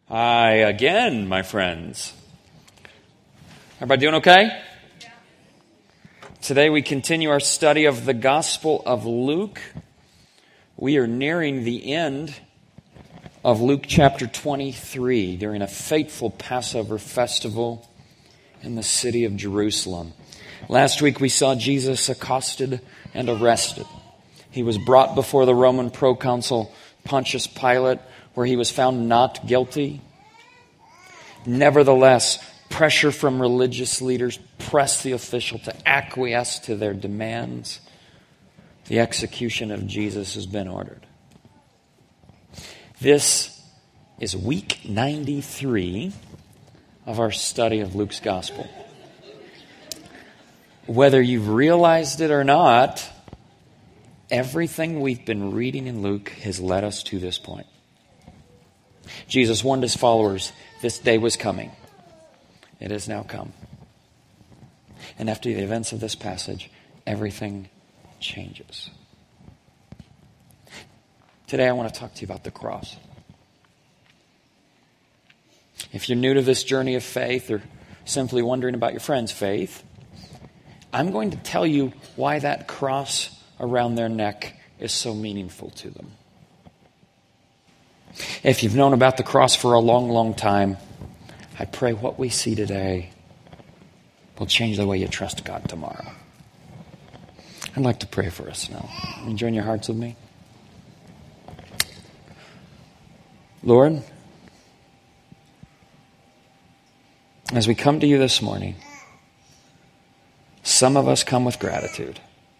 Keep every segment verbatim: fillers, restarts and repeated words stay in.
Hi again, my friends. Everybody doing okay? Yeah. Today we continue our study of the Gospel of Luke. We are nearing the end of Luke chapter twenty-three during a fateful Passover festival in the city of Jerusalem. Last week we saw Jesus accosted and arrested. He was brought before the Roman proconsul Pontius Pilate, where he was found not guilty. Nevertheless, pressure from religious leaders pressed the official to acquiesce to their demands. The execution of Jesus has been ordered. This is week ninety-three of our study of Luke's Gospel. Whether you've realized it or not, everything we've been reading in Luke has led us to this point. Jesus warned his followers this day was coming. It has now come. And after the events of this passage, everything changes. Today I want to talk to you about the cross. If you're new to this journey of faith or simply wondering about your friend's faith, I'm going to tell you why that cross around their neck is so meaningful to them. If you've known about the cross for a long, long time, I pray what we see today will change the way you trust God tomorrow. I'd like to pray for us now. Will you join your hearts with me? Lord, as we come to you this morning, some of us come with gratitude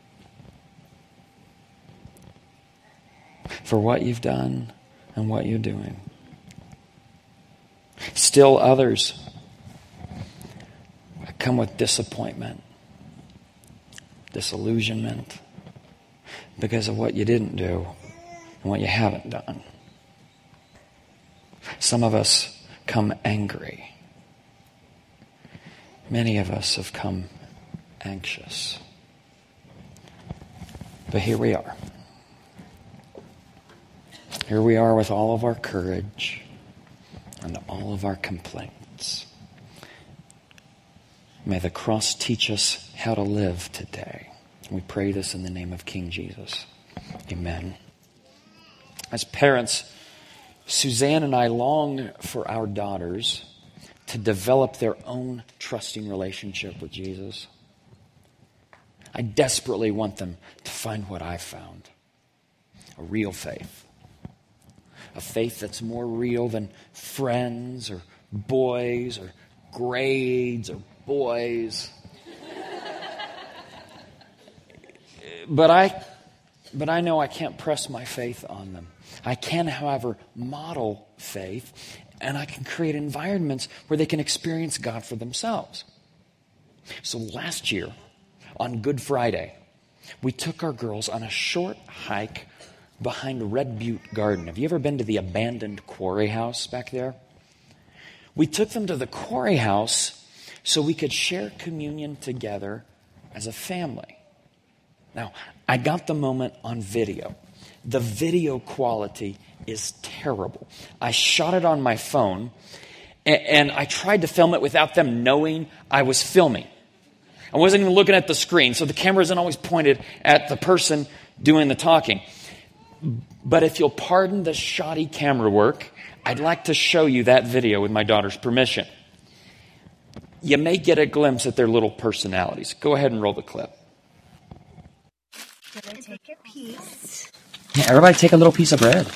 for what you've done and what you're doing. Still others come with disappointment, disillusionment because of what you didn't do and what you haven't done. Some of us come angry. Many of us have come anxious. But here we are. Here we are with all of our courage and all of our complaints. May the cross teach us how to live today. We pray this in the name of King Jesus. Amen. As parents, Suzanne and I long for our daughters to develop their own trusting relationship with Jesus. I desperately want them to find what I found. A real faith. A faith that's more real than friends or boys or grades or boys. But I, but I know I can't press my faith on them. I can, however, model faith, and I can create environments where they can experience God for themselves. So last year, on Good Friday, we took our girls on a short hike behind Red Butte Garden. Have you ever been to the abandoned quarry house back there? We took them to the quarry house so we could share communion together as a family. Now, I got the moment on video. The video quality is terrible. I shot it on my phone, and, and I tried to film it without them knowing I was filming. I wasn't even looking at the screen, so the camera isn't always pointed at the person doing the talking. But if you'll pardon the shoddy camera work, I'd like to show you that video with my daughter's permission. You may get a glimpse at their little personalities. Go ahead and roll the clip. Take your piece. Yeah, everybody take a little piece of bread.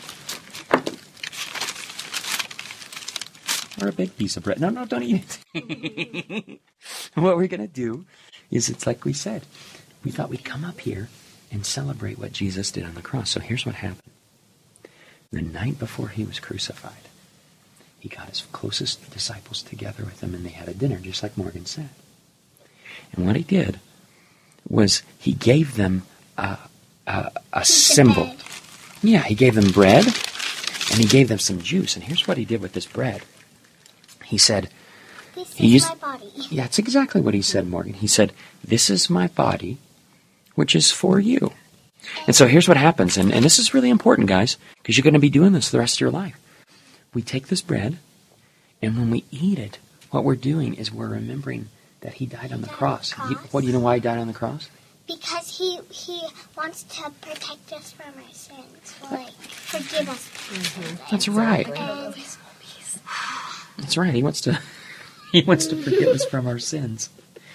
Or a big piece of bread. No, no, don't eat it. What we're going to do is, it's like we said. We thought we'd come up here and celebrate what Jesus did on the cross. So here's what happened. The night before he was crucified, he got his closest disciples together with him, and they had a dinner, just like Morgan said. And what he did was he gave them a, a, a symbol. Yeah, he gave them bread, and he gave them some juice. And here's what he did with this bread. He said, This he is used, my body. Yeah, it's exactly what he said, Morgan. He said, this is my body, which is for you. And so here's what happens, and, and this is really important, guys, because you're going to be doing this the rest of your life. we take this bread, and when we eat it, what we're doing is we're remembering that he died on the cross. He, what do you know why he died on the cross? Because he he wants to protect us from our sins. Like, forgive us. Mm-hmm. That's right. And, That's right. He wants to he wants to forgive us from our sins.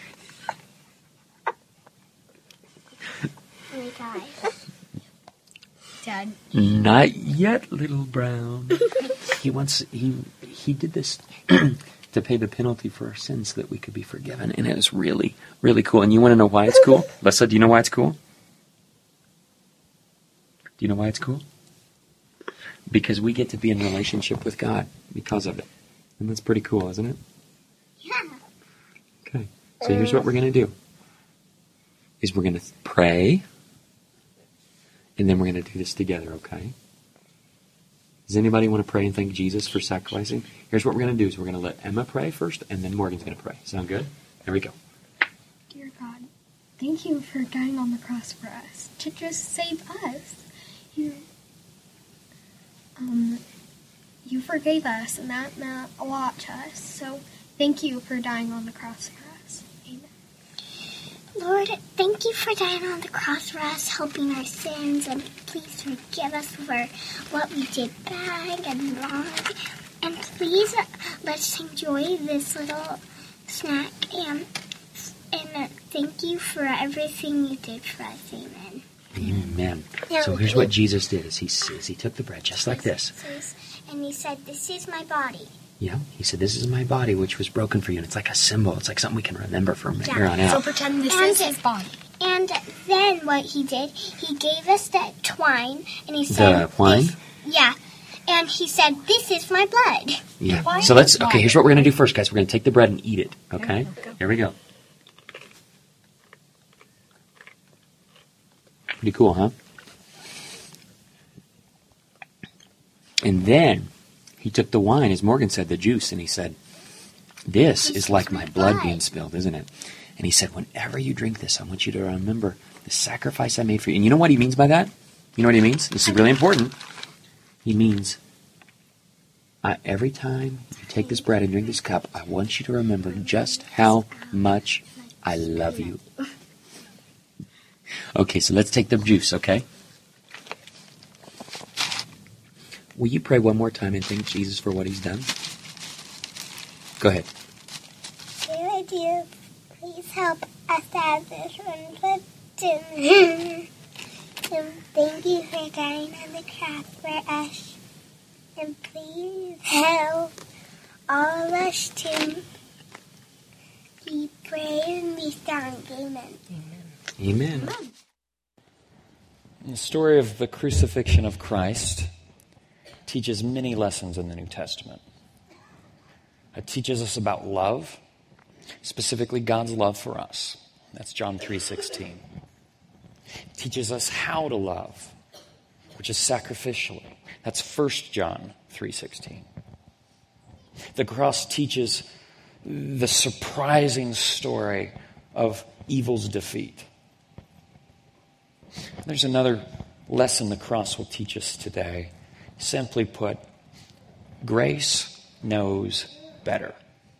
we die. Dad. Not yet, little Brown. He wants he he did this to pay the penalty for our sins so that we could be forgiven. And it was really, really cool. And you want to know why it's cool? Lessa, do you know why it's cool? Do you know why it's cool? Because we get to be in relationship with God because of it. And that's pretty cool, isn't it? Yeah. Okay. So here's what we're going to do. Is we're going to pray. And then we're going to do this together, okay? Does anybody want to pray and thank Jesus for sacrificing? Here's what we're going to do is we're going to let Emma pray first, and then Morgan's going to pray. Sound good? Here we go. Dear God, thank you for dying on the cross for us, to just save us. You, um, you forgave us, and that meant a lot to us. So thank you for dying on the cross for us. Amen. Lord, thank you for dying on the cross for us, helping our sins, and please forgive us for what we did bad and wrong. And please let's enjoy this little snack, and, and uh, thank you for everything you did for us. Amen. Amen. So here's what Jesus did: is he is he took the bread just like this, and he said, "This is my body." Yeah, he said, "This is my body, which was broken for you." And it's like a symbol. It's like something we can remember from yeah. here on out. So pretend this and, is his body. And then what he did, he gave us that twine, and he said, "The wine." Yeah, and he said, "This is my blood." Yeah. Why So let's. not? Okay. Here's what we're gonna do first, guys. We're gonna take the bread and eat it. Okay. Okay. Here we go. Pretty cool, huh? And then he took the wine, as Morgan said, the juice, and he said, "This is like my blood being spilled, isn't it?" And he said, "Whenever you drink this, I want you to remember the sacrifice I made for you." And you know what he means by that? You know what he means? This is really important. He means, I, every time you take this bread and drink this cup, I want you to remember just how much I love you. Okay, so let's take the juice, okay? Will you pray one more time and thank Jesus for what he's done? Go ahead. Dear dear, please help us out this one. And thank you for dying on the cross for us. And please help all of us to be brave and be strong. Amen. Amen. The story of the crucifixion of Christ teaches many lessons in the New Testament. It teaches us about love, specifically God's love for us. That's John three sixteen. It teaches us how to love, which is sacrificially. That's First John three sixteen. The cross teaches the surprising story of evil's defeat. There's another lesson the cross will teach us today. Simply put, grace knows better.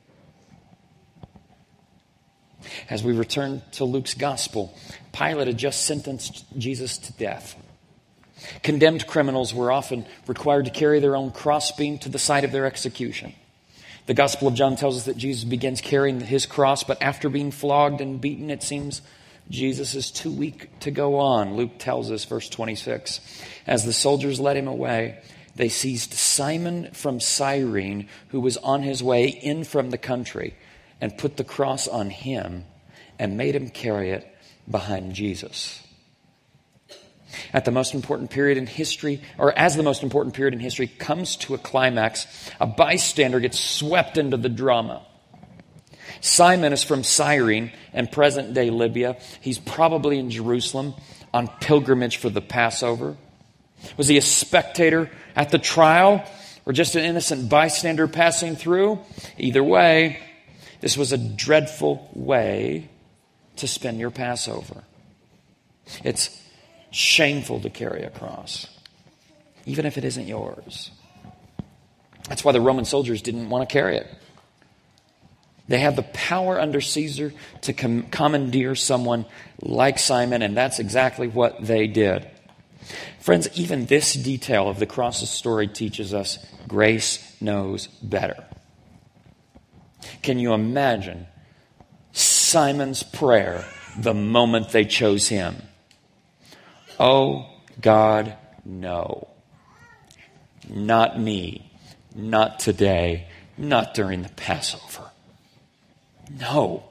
As we return to Luke's gospel, Pilate had just sentenced Jesus to death. Condemned criminals were often required to carry their own crossbeam to the site of their execution. The Gospel of John tells us that Jesus begins carrying his cross, but after being flogged and beaten, it seems Jesus is too weak to go on. Luke tells us, verse twenty-six, as the soldiers led him away, they seized Simon from Cyrene, who was on his way in from the country, and put the cross on him and made him carry it behind Jesus. At the most important period in history, or as the most important period in history comes to a climax, a bystander gets swept into the drama. Simon is from Cyrene in present-day Libya. He's probably in Jerusalem on pilgrimage for the Passover. Was he a spectator at the trial or just an innocent bystander passing through? Either way, this was a dreadful way to spend your Passover. It's shameful to carry a cross, even if it isn't yours. That's why the Roman soldiers didn't want to carry it. They had the power under Caesar to com- commandeer someone like Simon, and that's exactly what they did. Friends, even this detail of the cross's story teaches us grace knows better. Can you imagine Simon's prayer the moment they chose him? Oh, God, no. Not me. Not today. Not during the Passover. No.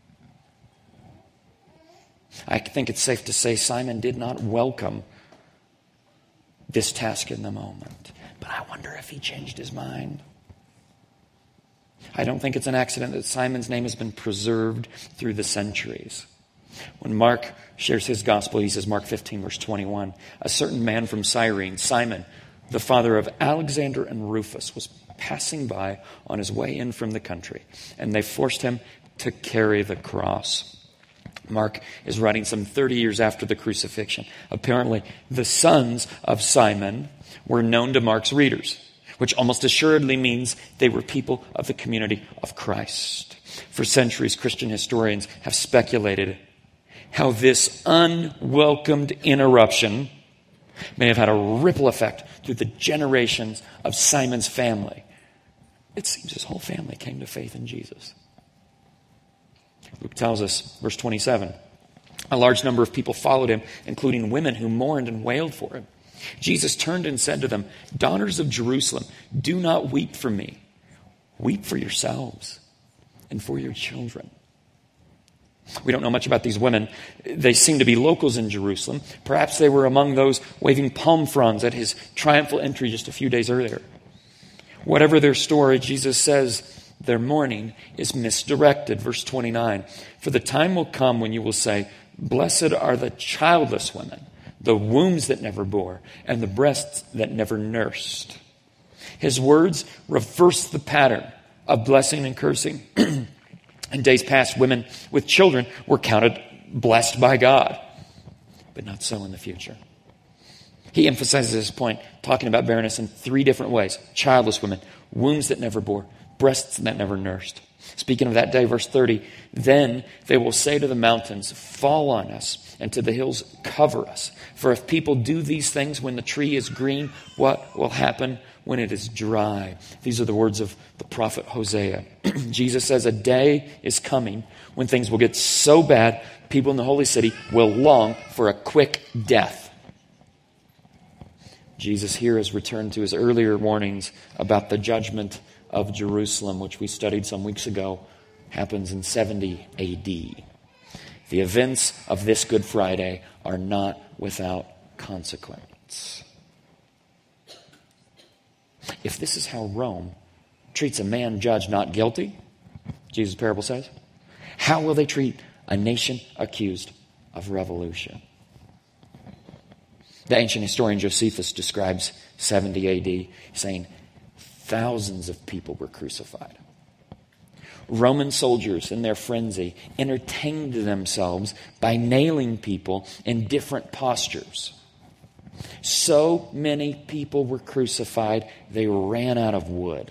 I think it's safe to say Simon did not welcome this task in the moment. But I wonder if he changed his mind. I don't think it's an accident that Simon's name has been preserved through the centuries. When Mark shares his gospel, he says, Mark fifteen, verse twenty-one, a certain man from Cyrene, Simon, the father of Alexander and Rufus, was passing by on his way in from the country, and they forced him to carry the cross. Mark is writing some thirty years after the crucifixion. Apparently, the sons of Simon were known to Mark's readers, which almost assuredly means they were people of the community of Christ. For centuries, Christian historians have speculated how this unwelcomed interruption may have had a ripple effect through the generations of Simon's family. It seems his whole family came to faith in Jesus. Luke tells us, verse twenty-seven, a large number of people followed him, including women who mourned and wailed for him. Jesus turned and said to them, daughters of Jerusalem, do not weep for me. Weep for yourselves and for your children. We don't know much about these women. They seem to be locals in Jerusalem. Perhaps they were among those waving palm fronds at his triumphal entry just a few days earlier. Whatever their story, Jesus says their mourning is misdirected. Verse twenty-nine, for the time will come when you will say, blessed are the childless women, the wombs that never bore, and the breasts that never nursed. His words reverse the pattern of blessing and cursing. In days past, women with children were counted blessed by God, but not so in the future. He emphasizes this point, talking about barrenness in three different ways. Childless women, wombs that never bore, breasts that never nursed. Speaking of that day, verse thirty, then they will say to the mountains, fall on us, and to the hills, cover us. For if people do these things when the tree is green, what will happen when it is dry? These are the words of the prophet Hosea. Jesus says a day is coming when things will get so bad, people in the holy city will long for a quick death. Jesus here has returned to his earlier warnings about the judgment of Jerusalem, which we studied some weeks ago, happens in seventy A D. The events of this Good Friday are not without consequence. If this is how Rome treats a man judged not guilty, Jesus' parable says, how will they treat a nation accused of revolution? The ancient historian Josephus describes seventy A D, saying thousands of people were crucified. Roman soldiers in their frenzy entertained themselves by nailing people in different postures. So many people were crucified, they ran out of wood.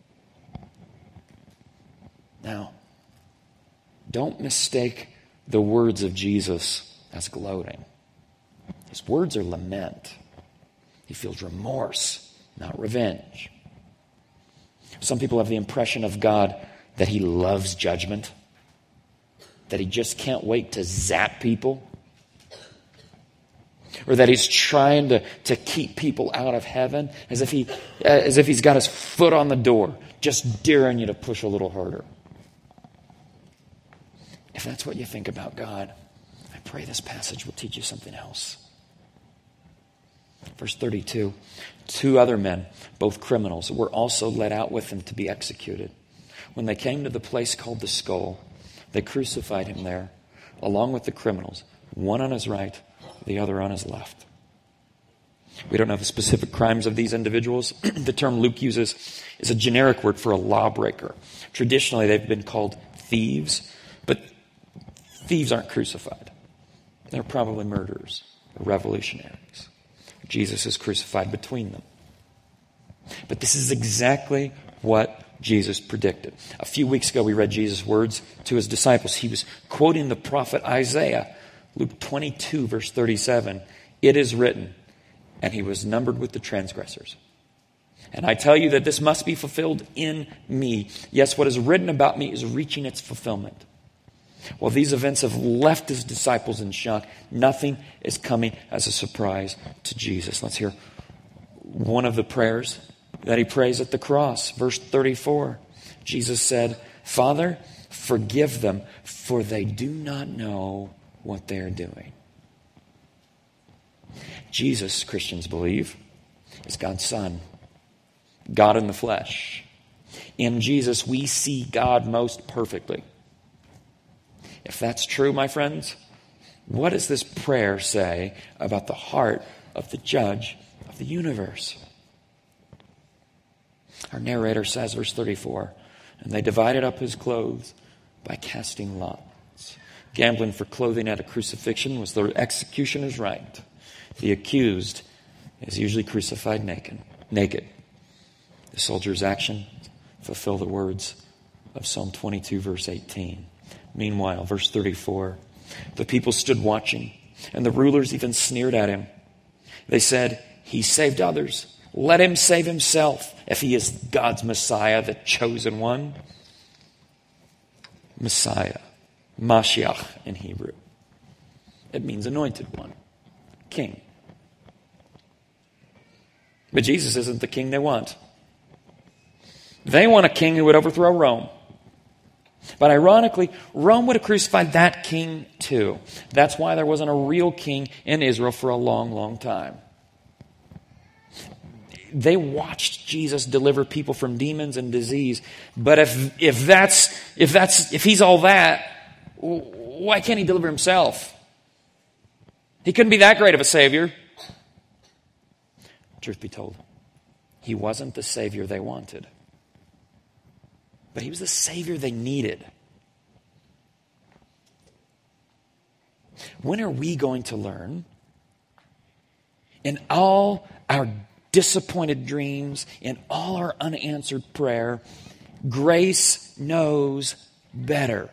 Now, don't mistake the words of Jesus as gloating. His words are lament. He feels remorse, not revenge. Some people have the impression of God that he loves judgment, that he just can't wait to zap people, or that he's trying to, to keep people out of heaven, as if he as if he's got his foot on the door, just daring you to push a little harder. If that's what you think about God, I pray this passage will teach you something else. Verse thirty-two, two other men, both criminals, were also led out with him to be executed. When they came to the place called the Skull, they crucified him there, along with the criminals, one on his right, the other on his left. We don't know the specific crimes of these individuals. The term Luke uses is a generic word for a lawbreaker. Traditionally, they've been called thieves, but thieves aren't crucified. They're probably murderers or revolutionaries. Jesus is crucified between them. But this is exactly what Jesus predicted. A few weeks ago, we read Jesus' words to his disciples. He was quoting the prophet Isaiah, Luke twenty-two, verse thirty-seven. It is written, and he was numbered with the transgressors. And I tell you that this must be fulfilled in me. Yes, what is written about me is reaching its fulfillment. Well, these events have left his disciples in shock. Nothing is coming as a surprise to Jesus. Let's hear one of the prayers that he prays at the cross. Verse thirty-four. Jesus said, Father, forgive them, for they do not know what they are doing. Jesus, Christians believe, is God's Son, God in the flesh. In Jesus, we see God most perfectly. If that's true, my friends, what does this prayer say about the heart of the judge of the universe? Our narrator says, verse thirty-four, and they divided up his clothes by casting lots. Gambling for clothing at a crucifixion was the executioner's right. The accused is usually crucified naked. naked. The soldier's action fulfill the words of Psalm twenty-two, verse eighteen. Meanwhile, verse thirty-four, the people stood watching, and the rulers even sneered at him. They said, he saved others. Let him save himself if he is God's Messiah, the chosen one. Messiah, Mashiach in Hebrew. It means anointed one, king. But Jesus isn't the king they want. They want a king who would overthrow Rome. But ironically, Rome would have crucified that king too. That's why there wasn't a real king in Israel for a long, long time. They watched Jesus deliver people from demons and disease. But if if that's if that's if he's all that, why can't he deliver himself? He couldn't be that great of a savior. Truth be told, he wasn't the savior they wanted. But he was the savior they needed. When are we going to learn, in all our disappointed dreams, in all our unanswered prayer, grace knows better?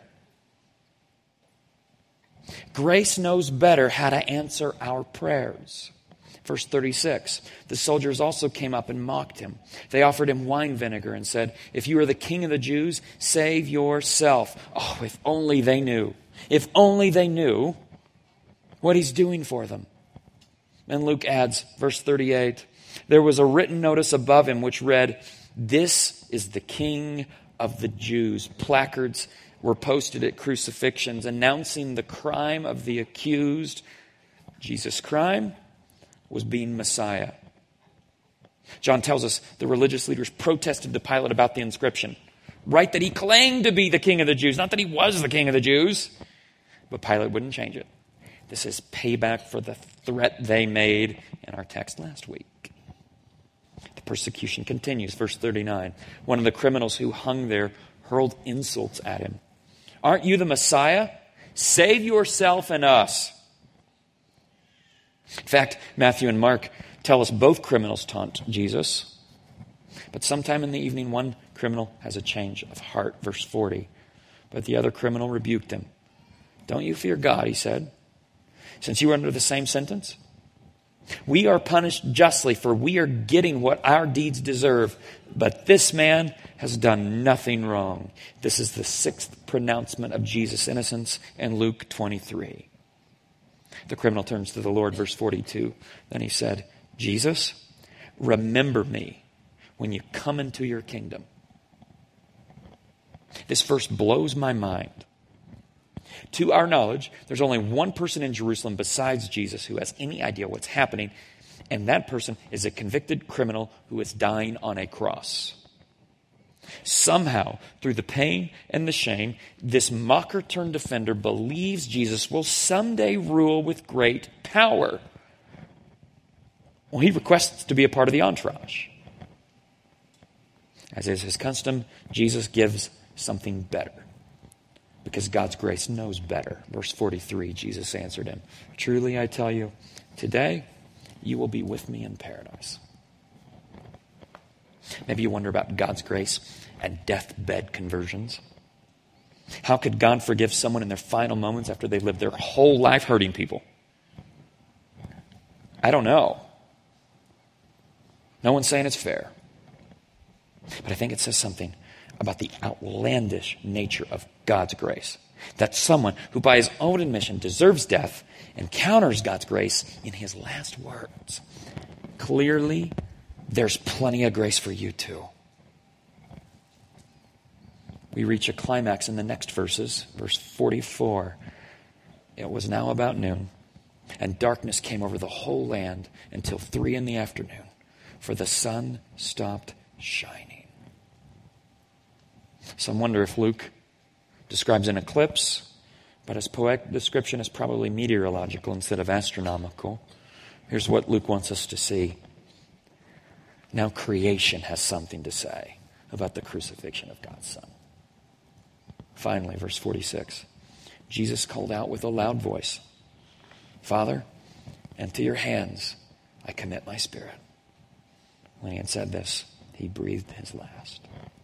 Grace knows better how to answer our prayers. Verse thirty-six, the soldiers also came up and mocked him. They offered him wine vinegar and said, if you are the king of the Jews, save yourself. Oh, if only they knew. If only they knew what he's doing for them. And Luke adds, verse thirty-eight, there was a written notice above him which read, this is the King of the Jews. Placards were posted at crucifixions announcing the crime of the accused. Jesus' crime was being Messiah. John tells us the religious leaders protested to Pilate about the inscription. Right, that he claimed to be the king of the Jews, not that he was the king of the Jews. But Pilate wouldn't change it. This is payback for the threat they made in our text last week. The persecution continues. Verse thirty-nine. One of the criminals who hung there hurled insults at him. Aren't you the Messiah? Save yourself and us. In fact, Matthew and Mark tell us both criminals taunt Jesus. But sometime in the evening, one criminal has a change of heart. Verse forty. But the other criminal rebuked him. Don't you fear God, he said, since you are under the same sentence? We are punished justly, for we are getting what our deeds deserve. But this man has done nothing wrong. This is the sixth pronouncement of Jesus' innocence in Luke twenty-three. The criminal turns to the Lord, verse forty-two. Then he said, Jesus, remember me when you come into your kingdom. This verse blows my mind. To our knowledge, there's only one person in Jerusalem besides Jesus who has any idea what's happening, and that person is a convicted criminal who is dying on a cross. Somehow, through the pain and the shame, this mocker turned defender believes Jesus will someday rule with great power. Well, he requests to be a part of the entourage. As is his custom, Jesus gives something better, because God's grace knows better. Verse forty-three, Jesus answered him, truly I tell you, today you will be with me in paradise. Maybe you wonder about God's grace and deathbed conversions. How could God forgive someone in their final moments after they lived their whole life hurting people? I don't know. No one's saying it's fair. But I think it says something about the outlandish nature of God's grace. That someone who by his own admission deserves death encounters God's grace in his last words. Clearly, there's plenty of grace for you too. We reach a climax in the next verses, verse forty-four. It was now about noon, and darkness came over the whole land until three in the afternoon, for the sun stopped shining. Some wonder if Luke describes an eclipse, but his poetic description is probably meteorological instead of astronomical. Here's what Luke wants us to see. Now creation has something to say about the crucifixion of God's Son. Finally, verse forty-six, Jesus called out with a loud voice, Father, into your hands I commit my spirit. When he had said this, he breathed his last.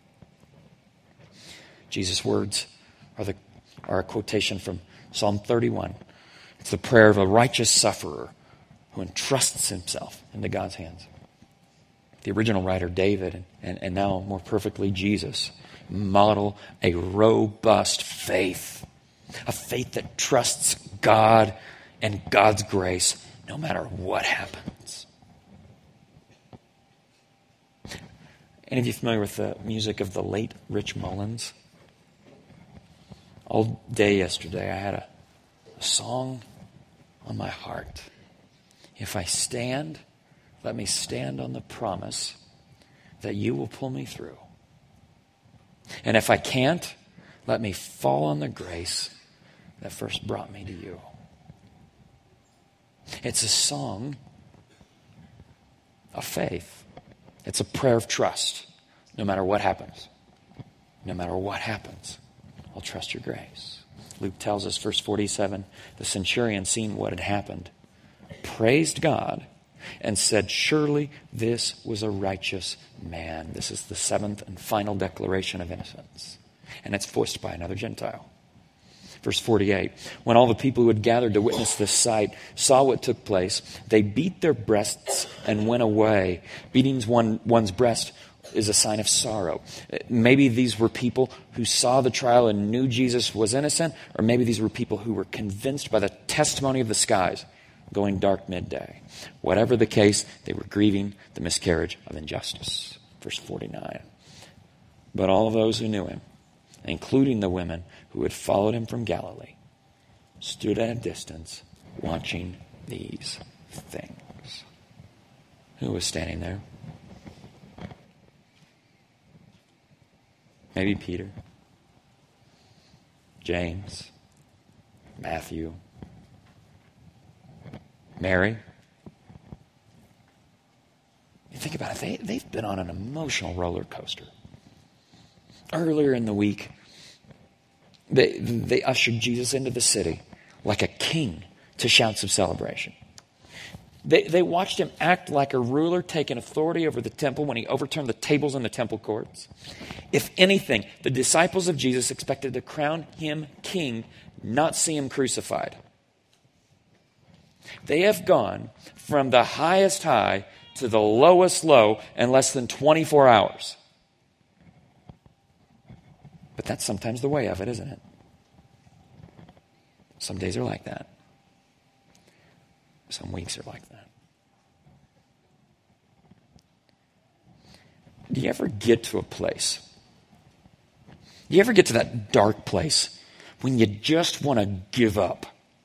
Jesus' words are, the, are a quotation from Psalm thirty-one. It's the prayer of a righteous sufferer who entrusts himself into God's hands. The original writer, David, and, and now more perfectly Jesus, model a robust faith. A faith that trusts God and God's grace no matter what happens. Any of you familiar with the music of the late Rich Mullins? All day yesterday I had a, a song on my heart. If I stand, let me stand on the promise that you will pull me through. And if I can't, let me fall on the grace that first brought me to you. It's a song of faith. It's a prayer of trust. No matter what happens. No matter what happens, I'll trust your grace. Luke tells us, verse forty-seven, the centurion, seeing what had happened, praised God and said, surely this was a righteous man. This is the seventh and final declaration of innocence. And it's voiced by another Gentile. Verse forty-eight, when all the people who had gathered to witness this sight saw what took place, they beat their breasts and went away. Beating one, one's breast is a sign of sorrow. Maybe these were people who saw the trial and knew Jesus was innocent, or maybe these were people who were convinced by the testimony of the skies going dark midday. Whatever the case, they were grieving the miscarriage of injustice. Verse forty-nine. But all of those who knew him, including the women who had followed him from Galilee, stood at a distance watching these things. Who was standing there? Maybe Peter, James, Matthew, Mary. You think about it, they, they've been on an emotional roller coaster. Earlier in the week, they, they ushered Jesus into the city like a king to shouts of celebration. They, they watched him act like a ruler taking authority over the temple when he overturned the tables in the temple courts. If anything, the disciples of Jesus expected to crown him king, not see him crucified. They have gone from the highest high to the lowest low in less than twenty-four hours. But that's sometimes the way of it, isn't it? Some days are like that. Some weeks are like that. Do you ever get to a place? Do you ever get to that dark place when you just want to give up?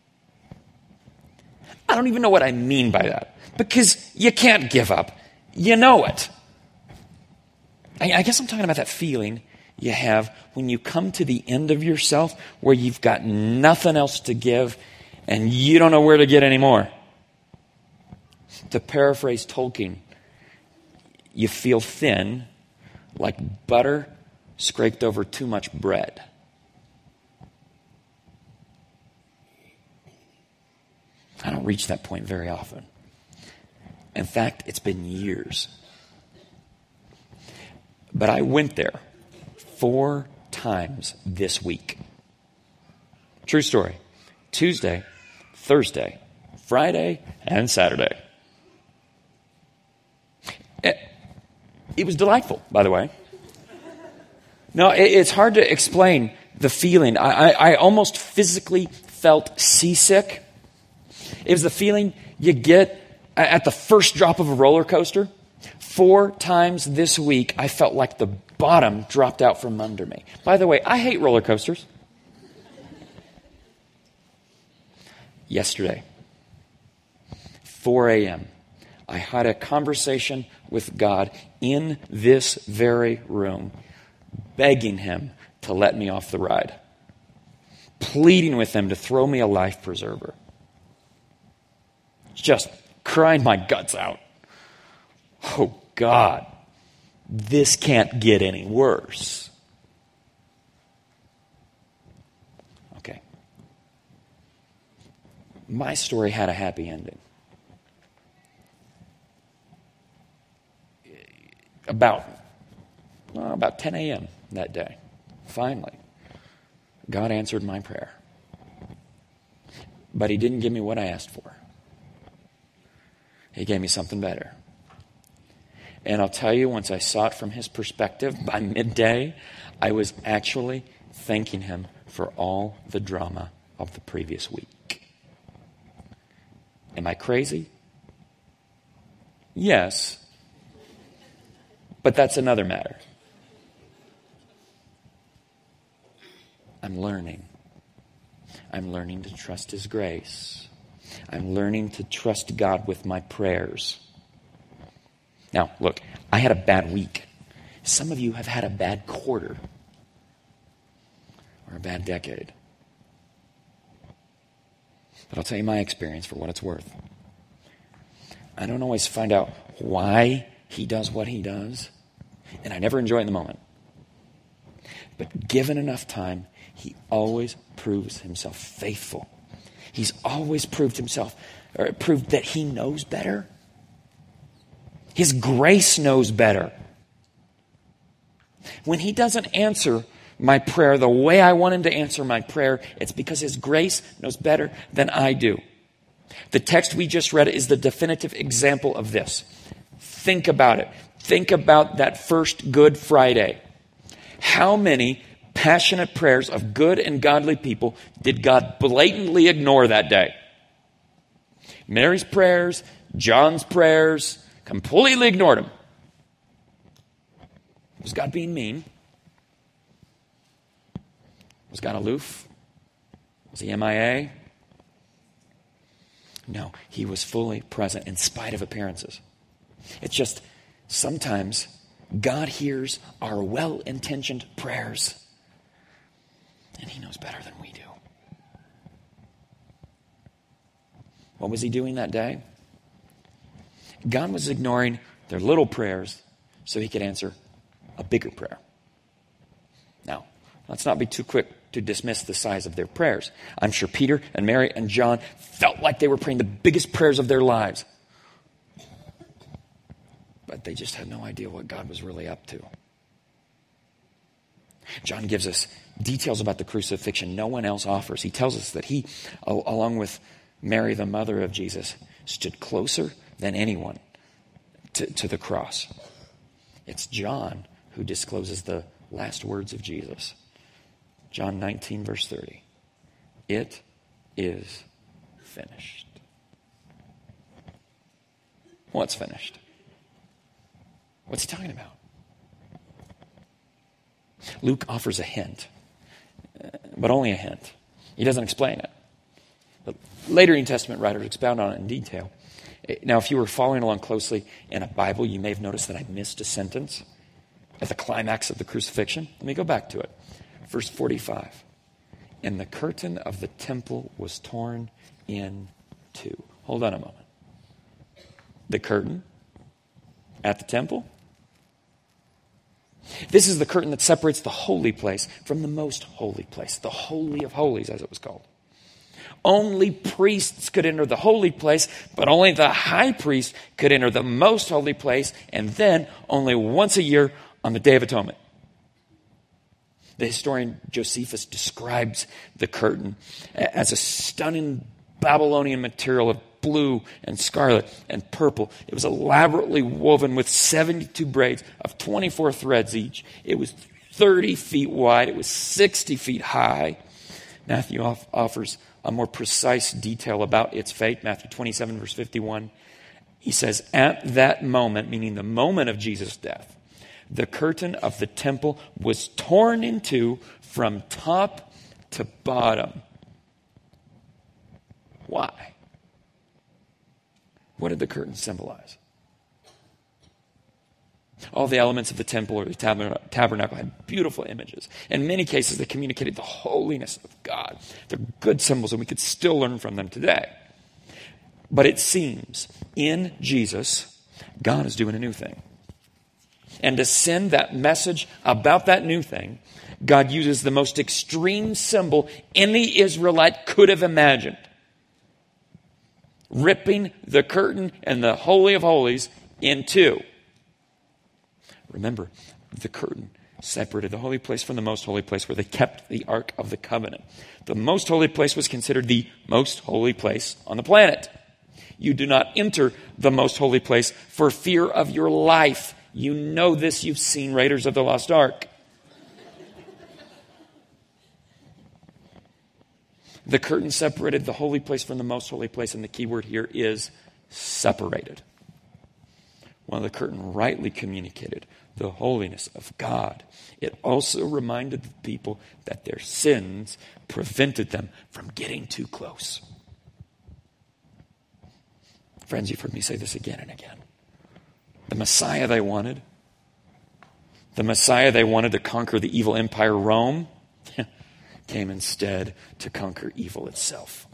I don't even know what I mean by that. Because you can't give up. You know it. I, I guess I'm talking about that feeling you have when you come to the end of yourself where you've got nothing else to give and you don't know where to get any more. To paraphrase Tolkien, you feel thin like butter scraped over too much bread. I don't reach that point very often. In fact, it's been years. But I went there four times this week. True story. Tuesday, Thursday, Friday, and Saturday. It, it was delightful, by the way. No, it, it's hard to explain the feeling. I, I, I almost physically felt seasick. It was the feeling you get at the first drop of a roller coaster. Four times this week, I felt like the bottom dropped out from under me. By the way, I hate roller coasters. Yesterday, four a.m., I had a conversation with God in this very room, begging him to let me off the ride, pleading with him to throw me a life preserver. Just crying my guts out. Oh, God, this can't get any worse. Okay. My story had a happy ending. About, well, about ten a.m. that day, finally, God answered my prayer. But he didn't give me what I asked for. He gave me something better. And I'll tell you, once I saw it from his perspective, by midday, I was actually thanking him for all the drama of the previous week. Am I crazy? Yes. But that's another matter. I'm learning. I'm learning to trust his grace. I'm learning to trust God with my prayers. Now, look, I had a bad week. Some of you have had a bad quarter or a bad decade. But I'll tell you my experience for what it's worth. I don't always find out why he does what he does, and I never enjoy it in the moment. But given enough time, he always proves himself faithful. He's always proved himself, or proved that he knows better. His grace knows better. When he doesn't answer my prayer the way I want him to answer my prayer, it's because his grace knows better than I do. The text we just read is the definitive example of this. Think about it. Think about that first Good Friday. How many passionate prayers of good and godly people did God blatantly ignore that day? Mary's prayers, John's prayers, completely ignored him. Was God being mean? Was God aloof? Was he M I A? No, he was fully present in spite of appearances. It's just sometimes God hears our well-intentioned prayers, and he knows better than we do. What was he doing that day? God was ignoring their little prayers so he could answer a bigger prayer. Now, let's not be too quick to dismiss the size of their prayers. I'm sure Peter and Mary and John felt like they were praying the biggest prayers of their lives. But they just had no idea what God was really up to. John gives us details about the crucifixion no one else offers. He tells us that he, along with Mary, the mother of Jesus, stood closer than anyone to, to the cross. It's John who discloses the last words of Jesus. John nineteen, verse thirty. It is finished. What's finished? What's he talking about? Luke offers a hint, but only a hint. He doesn't explain it. But later New Testament writers expound on it in detail. Now, if you were following along closely in a Bible, you may have noticed that I missed a sentence at the climax of the crucifixion. Let me go back to it. Verse forty-five. And the curtain of the temple was torn in two. Hold on a moment. The curtain at the temple? This is the curtain that separates the holy place from the most holy place, the Holy of Holies, as it was called. Only priests could enter the holy place, but only the high priest could enter the most holy place, and then only once a year on the Day of Atonement. The historian Josephus describes the curtain as a stunning Babylonian material of blue and scarlet and purple. It was elaborately woven with seventy-two braids of twenty-four threads each. It was thirty feet wide. It was sixty feet high. Matthew off- offers a more precise detail about its fate. Matthew twenty-seven, verse fifty-one. He says, at that moment, meaning the moment of Jesus' death, the curtain of the temple was torn in two from top to bottom. Why? What did the curtain symbolize? All the elements of the temple or the tabernacle had beautiful images. In many cases, they communicated the holiness of God. They're good symbols, and we could still learn from them today. But it seems in Jesus, God is doing a new thing. And to send that message about that new thing, God uses the most extreme symbol any Israelite could have imagined. Ripping the curtain and the Holy of Holies in two. Remember, the curtain separated the holy place from the most holy place where they kept the Ark of the Covenant. The most holy place was considered the most holy place on the planet. You do not enter the most holy place for fear of your life. You know this. You've seen Raiders of the Lost Ark. The curtain separated the holy place from the most holy place, and the key word here is separated. While the curtain rightly communicated the holiness of God, it also reminded the people that their sins prevented them from getting too close. Friends, you've heard me say this again and again. The Messiah they wanted, the Messiah they wanted to conquer the evil empire Rome, came instead to conquer evil itself.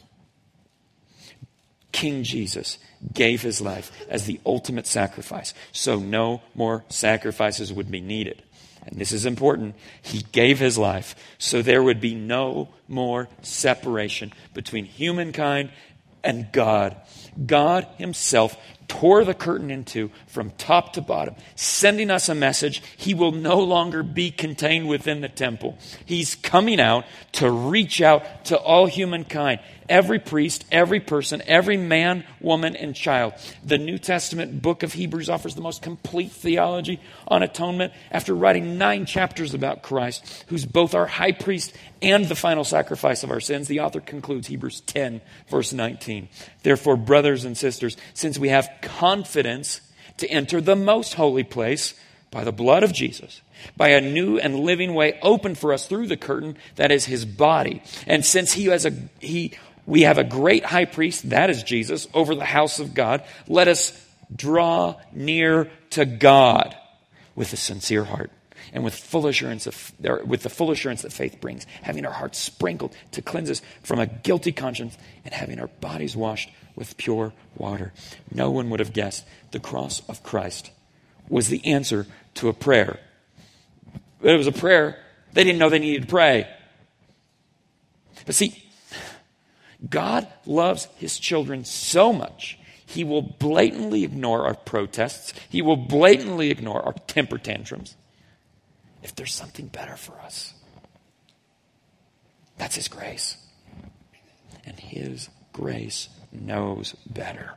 King Jesus gave his life as the ultimate sacrifice, so no more sacrifices would be needed. And this is important. He gave his life so there would be no more separation between humankind and God. God himself tore the curtain in two from top to bottom, sending us a message. He will no longer be contained within the temple. He's coming out to reach out to all humankind. Every priest, every person, every man, woman, and child. The New Testament book of Hebrews offers the most complete theology on atonement. After writing nine chapters about Christ, who's both our high priest and the final sacrifice of our sins, the author concludes Hebrews ten, verse nineteen. Therefore, brothers and sisters, since we have confidence to enter the most holy place by the blood of Jesus, by a new and living way opened for us through the curtain that is his body. And since he has a he we have a great high priest, that is Jesus, over the house of God, let us draw near to God with a sincere heart and with full assurance of with the full assurance that faith brings, having our hearts sprinkled to cleanse us from a guilty conscience and having our bodies washed with pure water. No one would have guessed the cross of Christ was the answer to a prayer. But it was a prayer they didn't know they needed to pray. But see, God loves his children so much, he will blatantly ignore our protests. He will blatantly ignore our temper tantrums if there's something better for us. That's his grace. And his grace knows better.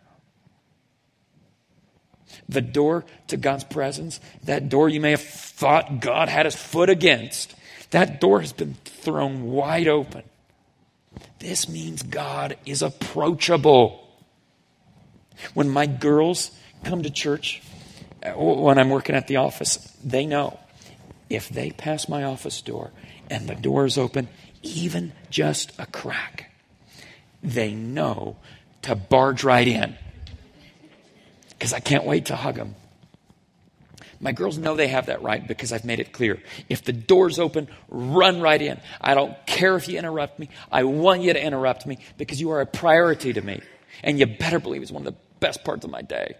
The door to God's presence, that door you may have thought God had his foot against, that door has been thrown wide open. This means God is approachable. When my girls come to church, when I'm working at the office, they know if they pass my office door and the door is open, even just a crack, they know to barge right in. Because I can't wait to hug them. My girls know they have that right because I've made it clear. If the door's open, run right in. I don't care if you interrupt me. I want you to interrupt me because you are a priority to me. And you better believe it's one of the best parts of my day.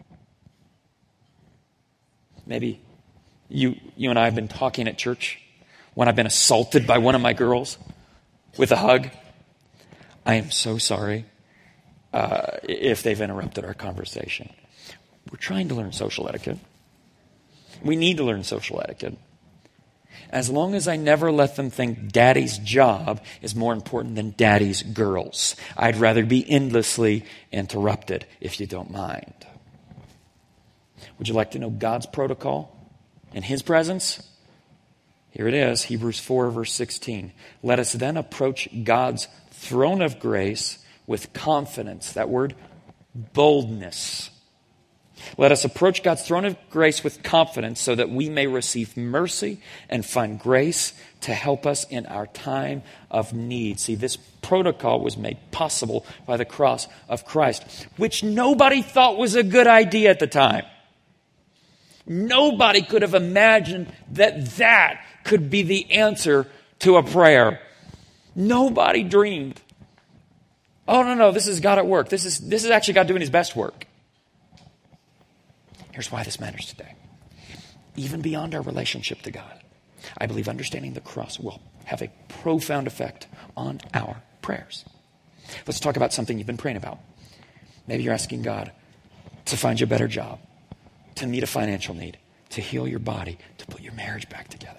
Maybe you, you and I have been talking at church when I've been assaulted by one of my girls with a hug. I am so sorry uh, if they've interrupted our conversation. We're trying to learn social etiquette. We need to learn social etiquette. As long as I never let them think daddy's job is more important than daddy's girls. I'd rather be endlessly interrupted, if you don't mind. Would you like to know God's protocol in his presence? Here it is, Hebrews four, verse sixteen. Let us then approach God's throne of grace with confidence. That word, boldness. Let us approach God's throne of grace with confidence so that we may receive mercy and find grace to help us in our time of need. See, this protocol was made possible by the cross of Christ, which nobody thought was a good idea at the time. Nobody could have imagined that that could be the answer to a prayer. Nobody dreamed. Oh, no, no, this is God at work. This is, this is actually God doing his best work. Here's why this matters today. Even beyond our relationship to God, I believe understanding the cross will have a profound effect on our prayers. Let's talk about something you've been praying about. Maybe you're asking God to find you a better job, to meet a financial need, to heal your body, to put your marriage back together.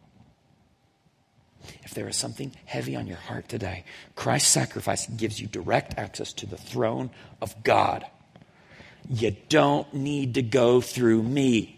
If there is something heavy on your heart today, Christ's sacrifice gives you direct access to the throne of God. You don't need to go through me.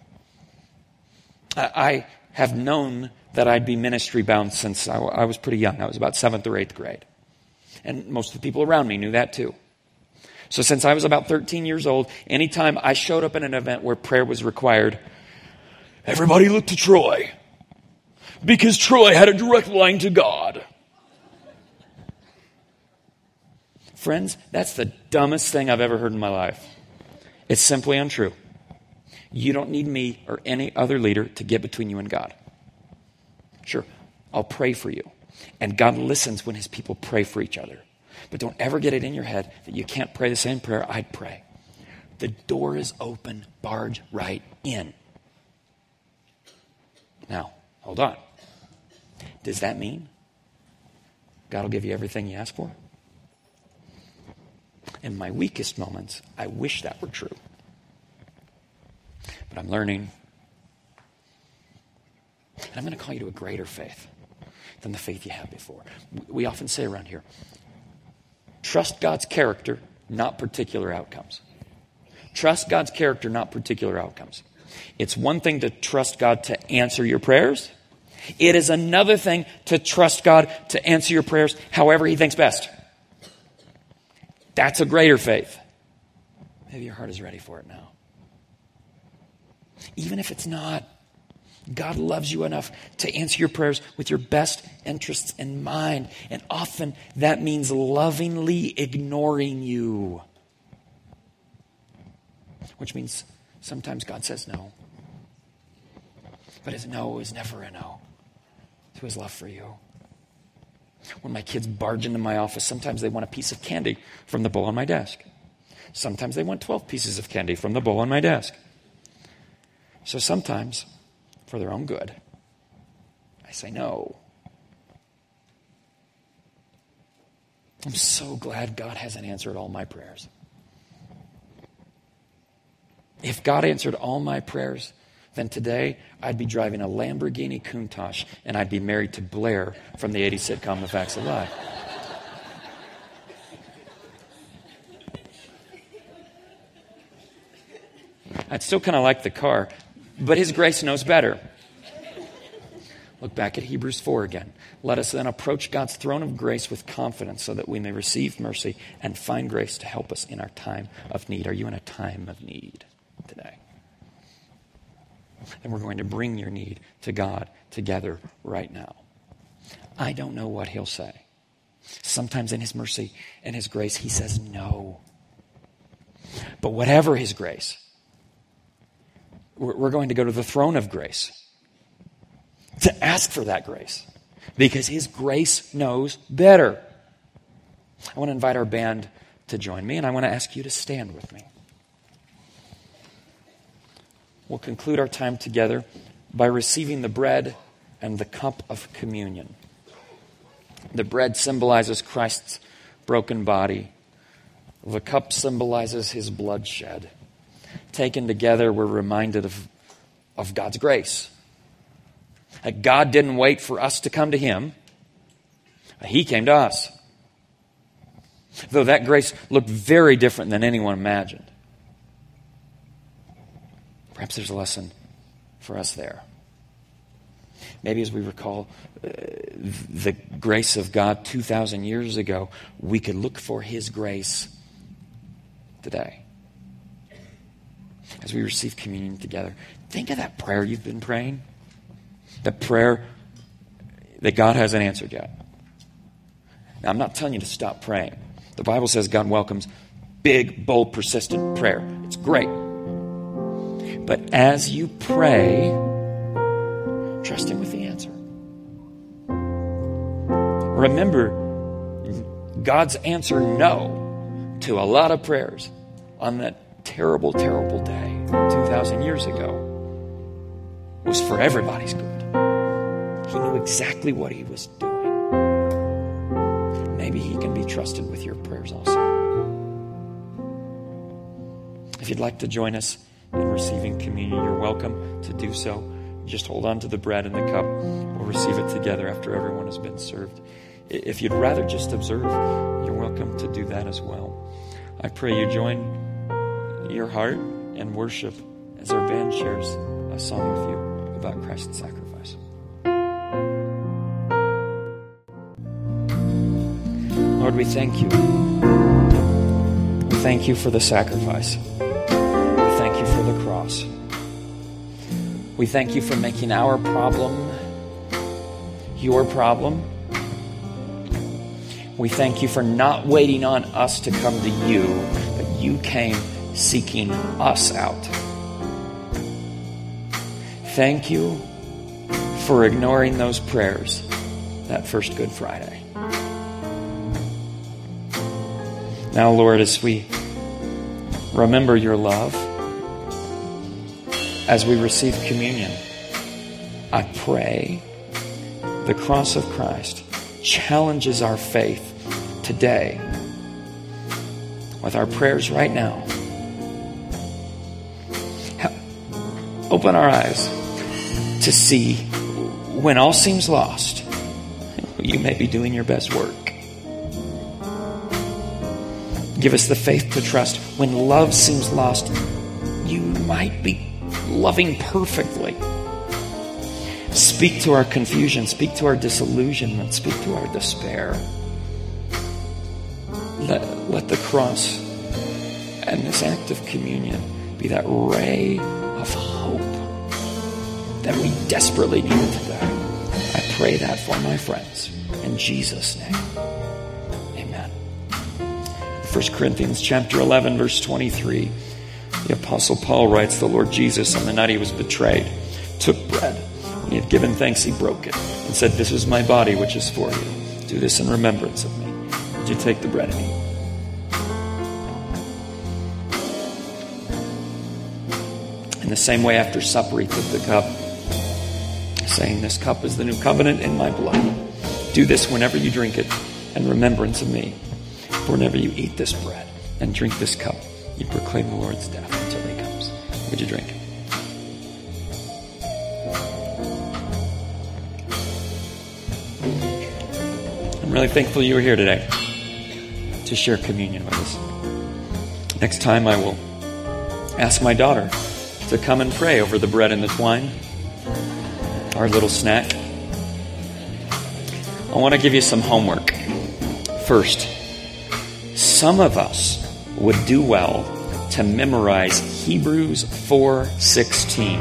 I have known that I'd be ministry bound since I was pretty young. I was about seventh or eighth grade. And most of the people around me knew that too. So since I was about thirteen years old, anytime I showed up in an event where prayer was required, everybody looked to Troy. Because Troy had a direct line to God. Friends, that's the dumbest thing I've ever heard in my life. It's simply untrue. You don't need me or any other leader to get between you and God. Sure, I'll pray for you. And God listens when his people pray for each other. But don't ever get it in your head that you can't pray the same prayer I'd pray. The door is open, barge right in. Now, hold on. Does that mean God will give you everything you ask for? In my weakest moments, I wish that were true. But I'm learning. And I'm going to call you to a greater faith than the faith you had before. We often say around here, trust God's character, not particular outcomes. Trust God's character, not particular outcomes. It's one thing to trust God to answer your prayers. It is another thing to trust God to answer your prayers however he thinks best. That's a greater faith. Maybe your heart is ready for it now. Even if it's not, God loves you enough to answer your prayers with your best interests in mind. And often that means lovingly ignoring you. Which means sometimes God says no. But his no is never a no to his love for you. When my kids barge into my office, sometimes they want a piece of candy from the bowl on my desk. Sometimes they want twelve pieces of candy from the bowl on my desk. So sometimes, for their own good, I say no. I'm so glad God hasn't answered all my prayers. If God answered all my prayers, then today I'd be driving a Lamborghini Countach and I'd be married to Blair from the eighties sitcom The Facts of Life. I'd still kind of like the car, but his grace knows better. Look back at Hebrews four again. Let us then approach God's throne of grace with confidence so that we may receive mercy and find grace to help us in our time of need. Are you in a time of need today? And we're going to bring your need to God together right now. I don't know what he'll say. Sometimes in his mercy and his grace, he says no. But whatever his grace, we're going to go to the throne of grace to ask for that grace because his grace knows better. I want to invite our band to join me, and I want to ask you to stand with me. We'll conclude our time together by receiving the bread and the cup of communion. The bread symbolizes Christ's broken body. The cup symbolizes his blood shed. Taken together, we're reminded of of God's grace. That God didn't wait for us to come to Him. He came to us. Though that grace looked very different than anyone imagined. Perhaps there's a lesson for us there. Maybe as we recall uh, the grace of God two thousand years ago, we could look for His grace today. As we receive communion together, think of that prayer you've been praying. That prayer that God hasn't answered yet. Now, I'm not telling you to stop praying. The Bible says God welcomes big, bold, persistent prayer. It's great. But as you pray, trust Him with the answer. Remember, God's answer no to a lot of prayers on that terrible, terrible day two thousand years ago was for everybody's good. He knew exactly what He was doing. Maybe He can be trusted with your prayers also. If you'd like to join us in receiving communion, you're welcome to do so. Just hold on to the bread and the cup. We'll receive it together after everyone has been served. If you'd rather just observe, you're welcome to do that as well. I pray you join your heart and worship as our band shares a song with you about Christ's sacrifice. Lord, we thank you. We thank you for the sacrifice. We thank you for the cross. We thank you for making our problem your problem. We thank you for not waiting on us to come to you, but you came seeking us out. Thank you for ignoring those prayers that first Good Friday. Now, Lord, as we remember your love, as we receive communion, I pray the cross of Christ challenges our faith today with our prayers right now. Open our eyes to see when all seems lost, you may be doing your best work. Give us the faith to trust when love seems lost, you might be loving perfectly. Speak to our confusion. Speak to our disillusionment. Speak to our despair. Let, let the cross and this act of communion be that ray of hope that we desperately need today. I pray that for my friends. In Jesus' name. Amen. First Corinthians chapter eleven, verse twenty-three. The Apostle Paul writes, the Lord Jesus, on the night He was betrayed, took bread. When He had given thanks, He broke it and said, this is my body, which is for you. Do this in remembrance of me. Would you take the bread and eat? In the same way, after supper, He took the cup, saying, this cup is the new covenant in my blood. Do this whenever you drink it in remembrance of me. For whenever you eat this bread and drink this cup, you proclaim the Lord's death until He comes. Would you drink? I'm really thankful you were here today to share communion with us. Next time I will ask my daughter to come and pray over the bread and the wine, our little snack. I want to give you some homework. First, some of us would do well to memorize Hebrews four sixteen.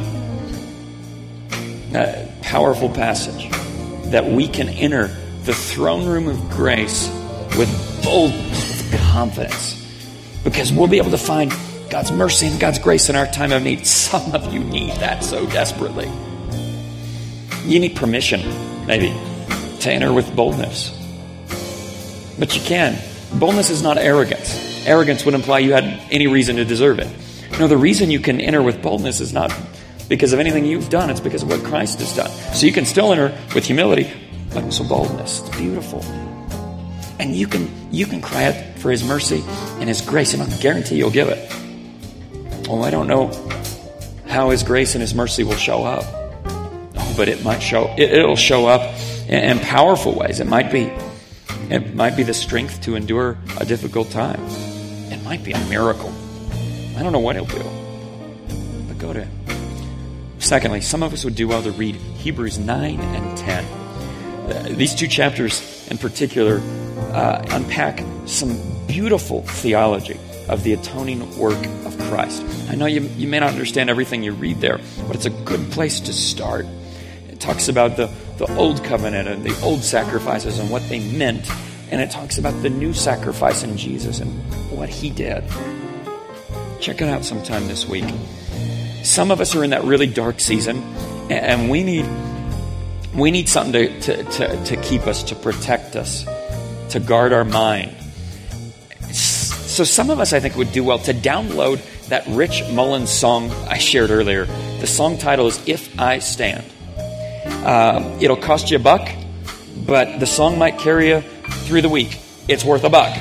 A powerful passage that we can enter the throne room of grace with boldness, with confidence, because we'll be able to find God's mercy and God's grace in our time of need. Some of you need that so desperately. You need permission, maybe, to enter with boldness. But you can. Boldness is not arrogance. Arrogance would imply you had any reason to deserve it. No, the reason you can enter with boldness is not because of anything you've done. It's because of what Christ has done. So you can still enter with humility, but also boldness. It's beautiful. And you can you can cry out for His mercy and His grace, and I guarantee you'll give it. Oh, I don't know how his grace and his mercy will show up. Oh, but it might show, it, it'll show up in, in powerful ways. It might be, it might be the strength to endure a difficult time. It might be a miracle. I don't know what he'll do, but go to him. Secondly, some of us would do well to read Hebrews nine and ten. Uh, these two chapters in particular uh, unpack some beautiful theology of the atoning work of Christ. I know you, you may not understand everything you read there, but it's a good place to start. It talks about the, the old covenant and the old sacrifices and what they meant, and it talks about the new sacrifice in Jesus and what he did. Check it out sometime this week. Some of us are in that really dark season, and we need we need something to, to, to, to keep us, to protect us, to guard our mind. So some of us, I think, would do well to download that Rich Mullins song I shared earlier. The song title is If I Stand. Um, it'll cost you a buck, but the song might carry you through the week. It's worth a buck.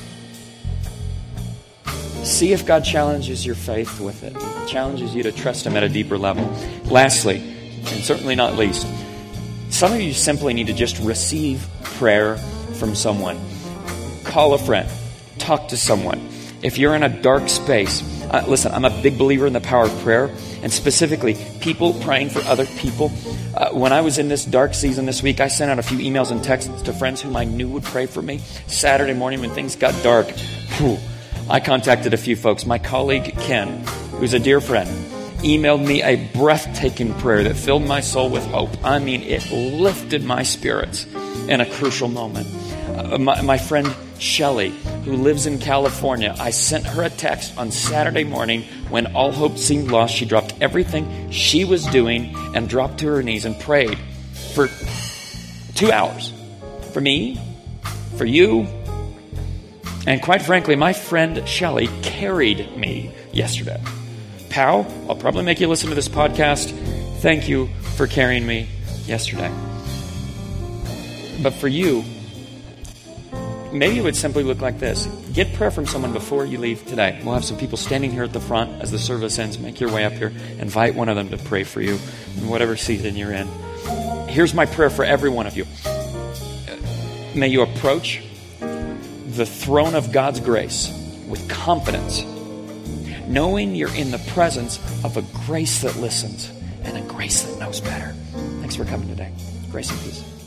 See if God challenges your faith with it, challenges you to trust him at a deeper level. Lastly, and certainly not least, some of you simply need to just receive prayer from someone. Call a friend. Talk to someone. If you're in a dark space, uh, listen, I'm a big believer in the power of prayer, and specifically people praying for other people. Uh, when I was in this dark season this week, I sent out a few emails and texts to friends whom I knew would pray for me. Saturday morning when things got dark, whew, I contacted a few folks. My colleague Ken, who's a dear friend, emailed me a breathtaking prayer that filled my soul with hope. I mean, it lifted my spirits in a crucial moment. Uh, my, my friend Shelly, who lives in California, I sent her a text on Saturday morning when all hope seemed lost. She dropped everything she was doing and dropped to her knees and prayed for two hours. For me, for you, and quite frankly, my friend Shelly carried me yesterday. Pal, I'll probably make you listen to this podcast. Thank you for carrying me yesterday. But for you, maybe it would simply look like this. Get prayer from someone before you leave today. We'll have some people standing here at the front as the service ends. Make your way up here. Invite one of them to pray for you in whatever season you're in. Here's my prayer for every one of you. May you approach the throne of God's grace with confidence, knowing you're in the presence of a grace that listens and a grace that knows better. Thanks for coming today. Grace and peace.